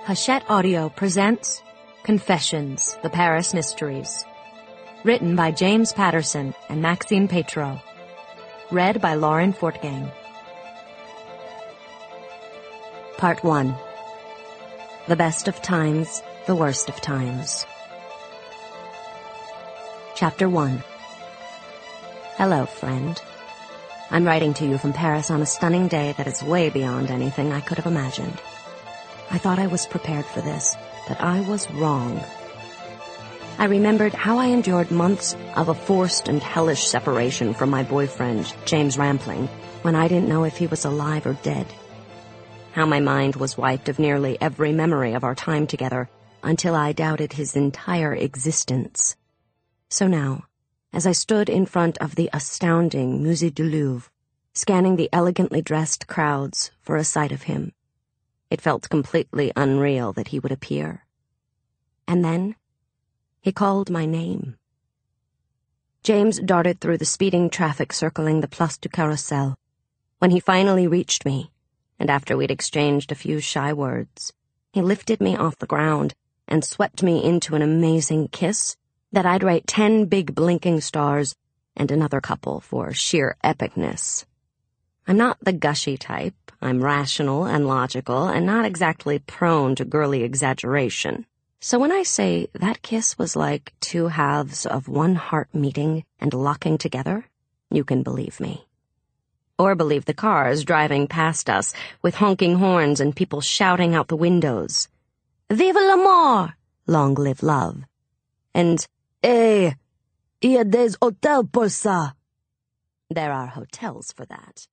Hachette Audio presents Confessions, The Paris Mysteries. Written by James Patterson and Maxine Petro. Read by Lauren Fortgang. Part 1. The Best of Times, The Worst of Times. Chapter 1. Hello, friend. I'm writing to you from Paris on a stunning day that is way beyond anything I could have imagined. I thought I was prepared for this, but I was wrong. I remembered how I endured months of a forced and hellish separation from my boyfriend, James Rampling, when I didn't know if he was alive or dead. How my mind was wiped of nearly every memory of our time together until I doubted his entire existence. So now, as I stood in front of the astounding Musée du Louvre, scanning the elegantly dressed crowds for a sight of him, it felt completely unreal that he would appear. And then, he called my name. James darted through the speeding traffic circling the Place du Carrousel. When he finally reached me, and after we'd exchanged a few shy words, he lifted me off the ground and swept me into an amazing kiss that I'd rate 10 big blinking stars and another couple for sheer epicness. I'm not the gushy type. I'm rational and logical and not exactly prone to girly exaggeration. So when I say that kiss was like two halves of one heart meeting and locking together, you can believe me. Or believe the cars driving past us with honking horns and people shouting out the windows, "Vive l'amour! Long live love!" And, "Eh, y a des hôtels pour ça." There are hotels for that.